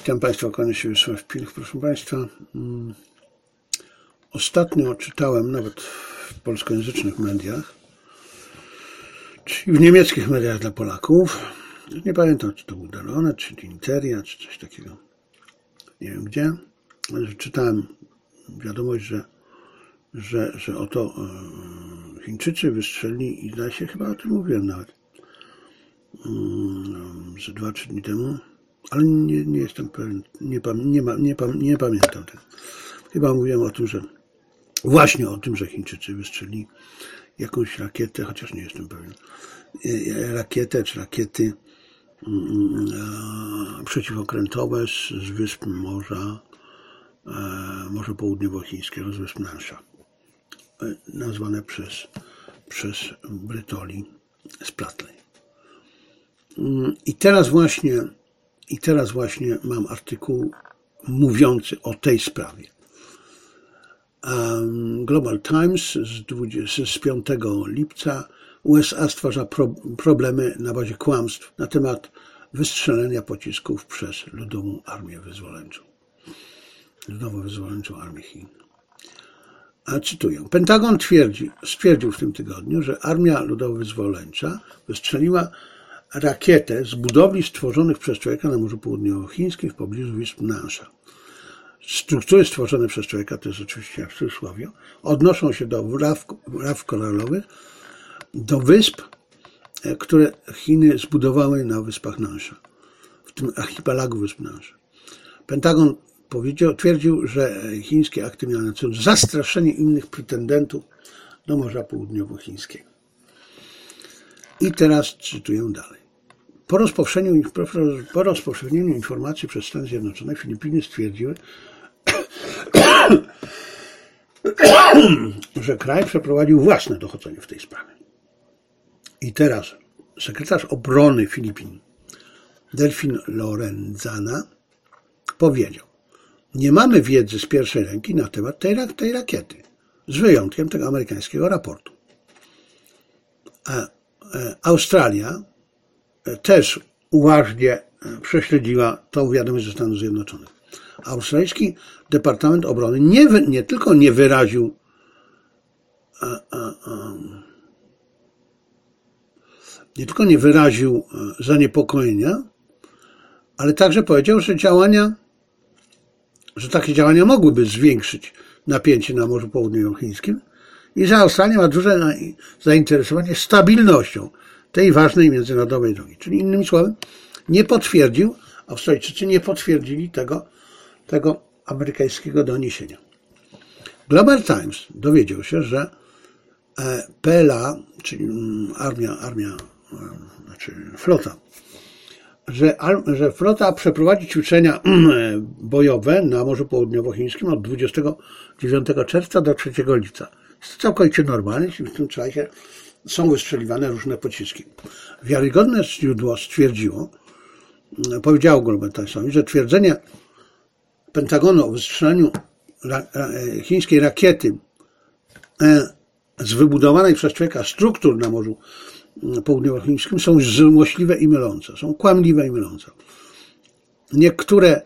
Witam Państwa, kłaniam się Wiesław Pilch. Proszę Państwa, ostatnio czytałem nawet w polskojęzycznych mediach, czyli w niemieckich mediach dla Polaków, nie pamiętam, czy to był Dalonet, czy Interia, czy coś takiego, nie wiem gdzie, ale czytałem wiadomość, że oto Chińczycy wystrzelili, i zdaje się, chyba o tym mówiłem nawet, że 2-3 dni temu, ale nie jestem pewien, nie pamiętam tego. Chyba mówiłem o tym, że właśnie o tym, że Chińczycy wystrzelili jakąś rakietę, chociaż nie jestem pewien, rakietę czy rakiety przeciwokrętowe z wysp Morza Południowochińskiego, z wysp Nansha, nazwane przez Brytoli Spratly. I teraz właśnie mam artykuł mówiący o tej sprawie. Global Times z 5 lipca. USA stwarza problemy na bazie kłamstw na temat wystrzelenia pocisków przez Ludową Armię Wyzwoleńczą. Ludowo-Wyzwoleńczą Armię Chin. A cytuję. Pentagon stwierdził w tym tygodniu, że Armia Ludowo-Wyzwoleńcza wystrzeliła rakietę z budowli stworzonych przez człowieka na Morzu Południowochińskim w pobliżu wysp Nansha. Struktury stworzone przez człowieka, to jest oczywiście w cudzysłowie, odnoszą się do raf koralowych, do wysp, które Chiny zbudowały na wyspach Nansha, w tym archipelagu wysp Nansha. Pentagon twierdził, że chińskie akty miały na celu zastraszenie innych pretendentów do Morza Południowochińskiego. I teraz cytuję dalej. Po rozpowszechnieniu informacji przez Stany Zjednoczone Filipiny stwierdziły, że kraj przeprowadził własne dochodzenie w tej sprawie. I teraz sekretarz obrony Filipin Delfin Lorenzana powiedział: nie mamy wiedzy z pierwszej ręki na temat tej rakiety, z wyjątkiem tego amerykańskiego raportu. Australia też uważnie prześledziła tą wiadomość ze Stanów Zjednoczonych. Australijski Departament Obrony nie tylko nie wyraził zaniepokojenia, ale także powiedział, że takie działania mogłyby zwiększyć napięcie na Morzu Południowochińskim i że Australia ma duże zainteresowanie stabilnością tej ważnej międzynarodowej drogi. Czyli innymi słowy, Australijczycy nie potwierdzili tego amerykańskiego doniesienia. Global Times dowiedział się, że PLA, czyli flota, że flota przeprowadzi ćwiczenia bojowe na Morzu Południowochińskim od 29 czerwca do 3 lipca. Jest to całkowicie normalne, jeśli w tym czasie są wystrzeliwane różne pociski. Wiarygodne źródło powiedziało Global Timesowi, że twierdzenie Pentagonu o wystrzeleniu chińskiej rakiety z wybudowanej przez człowieka struktur na Morzu Południowochińskim są złośliwe i mylące, są kłamliwe i mylące. Niektóre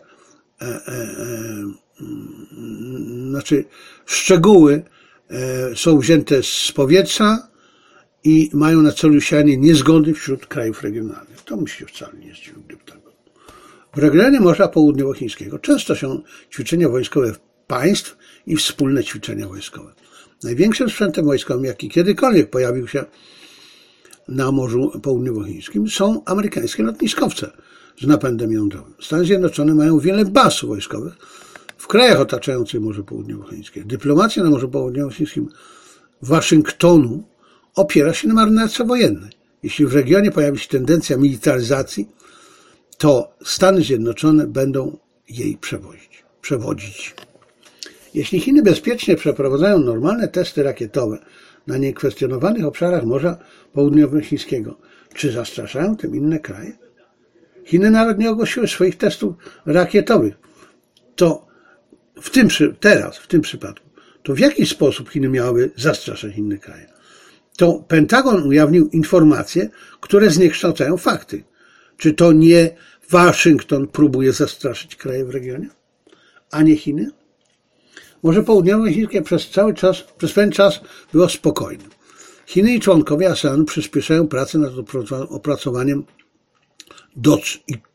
szczegóły są wzięte z powietrza i mają na celu sianie niezgody wśród krajów regionalnych. To mi się wcale nie zdziwił, gdyby tak było. W regionie Morza Południowochińskiego często są ćwiczenia wojskowe państw i wspólne ćwiczenia wojskowe. Największym sprzętem wojskowym, jaki kiedykolwiek pojawił się na Morzu Południowochińskim, są amerykańskie lotniskowce z napędem jądrowym. Stany Zjednoczone mają wiele baz wojskowych w krajach otaczających Morze Południowochińskie. Dyplomacja na Morzu Południowochińskim Waszyngtonu opiera się na marynarce wojennej. Jeśli w regionie pojawi się tendencja militaryzacji, to Stany Zjednoczone będą jej przewodzić. Jeśli Chiny bezpiecznie przeprowadzają normalne testy rakietowe na niekwestionowanych obszarach Morza Południowochińskiego, czy zastraszają tym inne kraje? Chiny nawet nie ogłosiły swoich testów rakietowych. To w tym przypadku, to w jaki sposób Chiny miałyby zastraszać inne kraje? To Pentagon ujawnił informacje, które zniekształcają fakty. Czy to nie Waszyngton próbuje zastraszyć kraje w regionie, a nie Chiny? Morze Południowochińskie przez pewien czas było spokojne. Chiny i członkowie ASEAN przyspieszają pracę nad opracowaniem DOC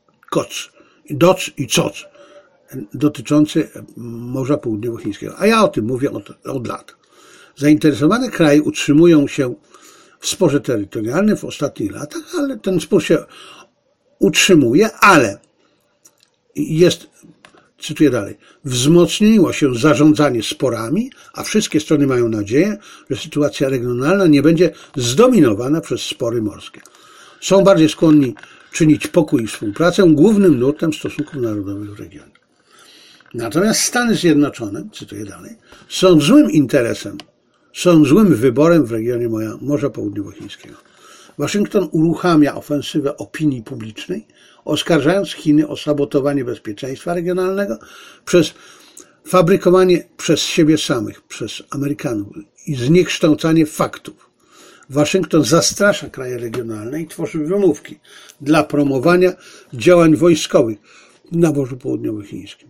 i COC dotyczący Morza Południowochińskiego. A ja o tym mówię od lat. Zainteresowane kraje utrzymują się w sporze terytorialnym w ostatnich latach, ale ten spór się utrzymuje, ale jest, cytuję dalej, wzmocniło się zarządzanie sporami, a wszystkie strony mają nadzieję, że sytuacja regionalna nie będzie zdominowana przez spory morskie. Są bardziej skłonni czynić pokój i współpracę głównym nurtem stosunków narodowych w regionie. Natomiast Stany Zjednoczone, cytuję dalej, są złym interesem, są złym wyborem w regionie Morza Południowochińskiego. Waszyngton uruchamia ofensywę opinii publicznej, oskarżając Chiny o sabotowanie bezpieczeństwa regionalnego przez fabrykowanie przez siebie samych, przez Amerykanów i zniekształcanie faktów. Waszyngton zastrasza kraje regionalne i tworzy wymówki dla promowania działań wojskowych na Morzu Południowochińskim.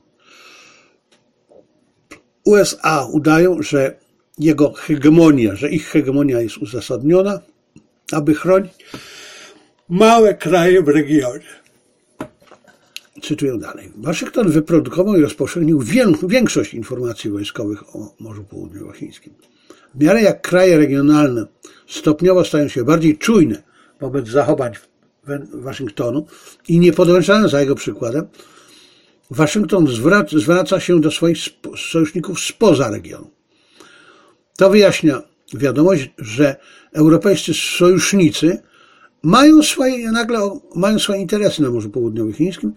USA udają, że ich hegemonia jest uzasadniona, aby chronić małe kraje w regionie. Cytuję dalej. Waszyngton wyprodukował i rozpowszechnił większość informacji wojskowych o Morzu Południowochińskim. W miarę jak kraje regionalne stopniowo stają się bardziej czujne wobec zachowań Waszyngtonu i nie podążają za jego przykładem, Waszyngton zwraca się do swoich sojuszników spoza regionu. To wyjaśnia wiadomość, że europejscy sojusznicy mają swoje interesy na Morzu Południowochińskim,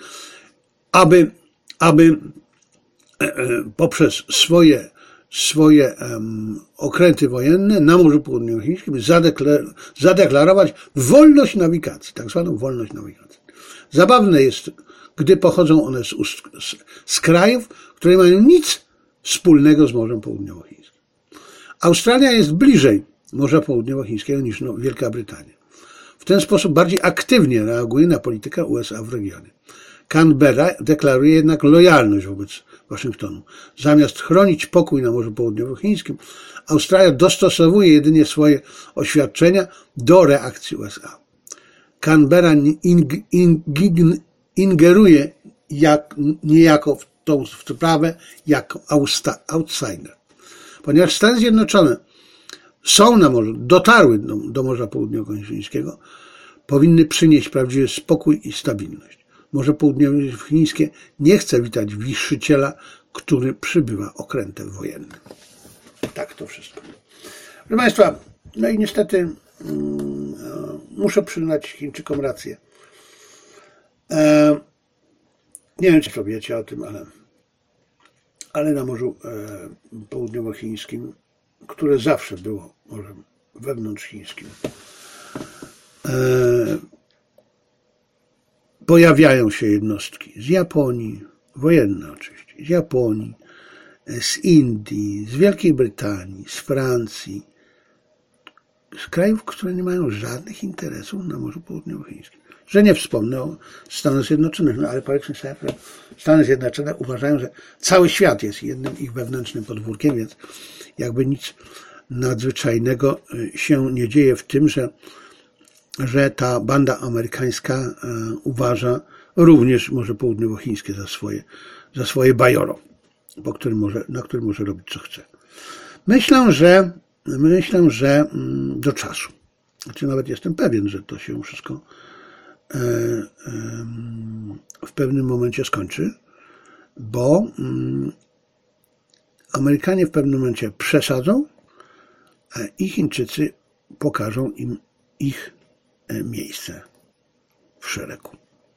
aby poprzez swoje okręty wojenne na Morzu Południowochińskim zadeklarować wolność nawigacji, tak zwaną wolność nawigacji. Zabawne jest, gdy pochodzą one z krajów, które mają nic wspólnego z Morzem Południowochińskim. Australia jest bliżej Morza Południowochińskiego niż Wielka Brytania. W ten sposób bardziej aktywnie reaguje na politykę USA w regionie. Canberra deklaruje jednak lojalność wobec Waszyngtonu. Zamiast chronić pokój na Morzu Południowochińskim, Australia dostosowuje jedynie swoje oświadczenia do reakcji USA. Canberra ingeruje niejako w tą sprawę jako outsider. Ponieważ Stany Zjednoczone są na morzu, dotarły do Morza Południowochińskiego, powinny przynieść prawdziwy spokój i stabilność. Morze Południowochińskie nie chce witać wiszyciela, który przybywa okrętem wojennym. Tak to wszystko. Proszę Państwa, no i niestety muszę przyznać Chińczykom rację. Nie wiem, czy wiecie o tym, ale na Morzu Południowochińskim, które zawsze było morzem wewnątrzchińskim, pojawiają się jednostki z Japonii, wojenne oczywiście, z Japonii, z Indii, z Wielkiej Brytanii, z Francji, z krajów, które nie mają żadnych interesów na Morzu Południowochińskim. Że nie wspomnę o Stanach Zjednoczonych, no ale powiedzmy sobie, że Stany Zjednoczone uważają, że cały świat jest jednym ich wewnętrznym podwórkiem, więc jakby nic nadzwyczajnego się nie dzieje w tym, że ta banda amerykańska uważa również Morze Południowochińskie za swoje bajoro, na którym może robić co chce. Myślę, że do czasu. Znaczy nawet jestem pewien, że to się wszystko w pewnym momencie skończy, bo Amerykanie w pewnym momencie przesadzą i Chińczycy pokażą im ich miejsce w szeregu.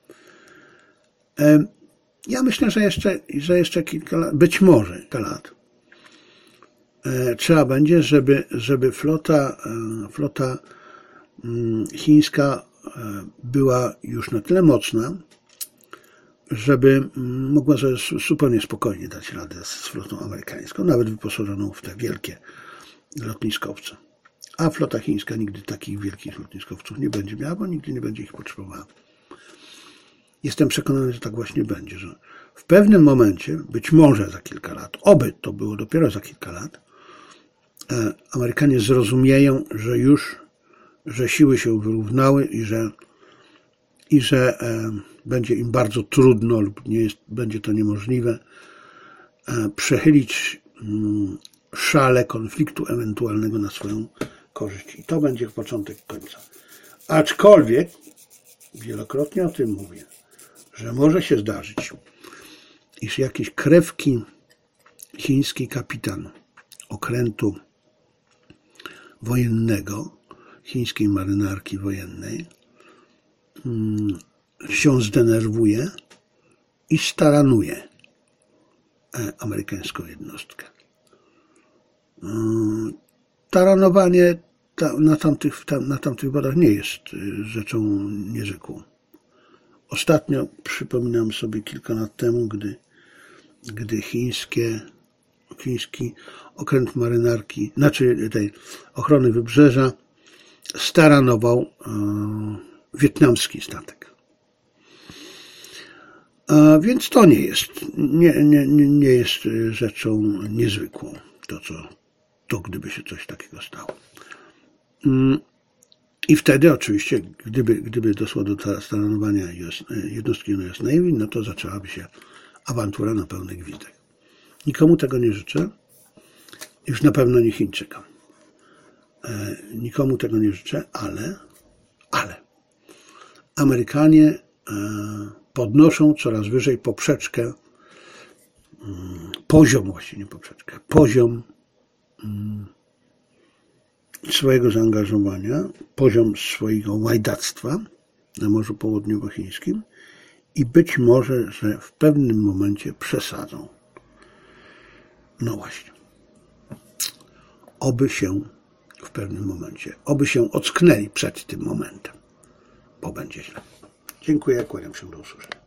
Ja myślę, że jeszcze kilka lat, być może kilka lat, trzeba będzie, żeby flota chińska była już na tyle mocna, żeby mogła sobie zupełnie spokojnie dać radę z flotą amerykańską, nawet wyposażoną w te wielkie lotniskowce. A flota chińska nigdy takich wielkich lotniskowców nie będzie miała, bo nigdy nie będzie ich potrzebowała. jestem przekonany, że tak właśnie będzie, że w pewnym momencie, być może za kilka lat, oby to było dopiero za kilka lat, Amerykanie zrozumieją, że siły się wyrównały i że będzie im bardzo trudno lub będzie to niemożliwe przechylić szale konfliktu ewentualnego na swoją korzyść. I to będzie początek końca. Aczkolwiek, wielokrotnie o tym mówię, że może się zdarzyć, iż jakiś krewki chiński kapitan okrętu wojennego, chińskiej marynarki wojennej, się zdenerwuje i staranuje amerykańską jednostkę. Taranowanie na tamtych wodach nie jest rzeczą niezwykłą. Ostatnio przypominam sobie kilka lat temu, gdy chiński okręt marynarki, znaczy tej ochrony wybrzeża, staranował wietnamski statek. Więc to nie jest rzeczą niezwykłą, to gdyby się coś takiego stało. I wtedy oczywiście, gdyby doszło do staranowania jednostki US Navy, no to zaczęłaby się awantura na pełny gwizdek. Nikomu tego nie życzę, już na pewno nie Chińczykom. Nikomu tego nie życzę, ale Amerykanie podnoszą coraz wyżej poprzeczkę, poziom swojego zaangażowania, poziom swojego łajdactwa na Morzu Południowochińskim i być może, że w pewnym momencie przesadzą. No właśnie. Oby się ocknęli przed tym momentem, bo będzie źle. Dziękuję, kłaniam się, do usłyszenia.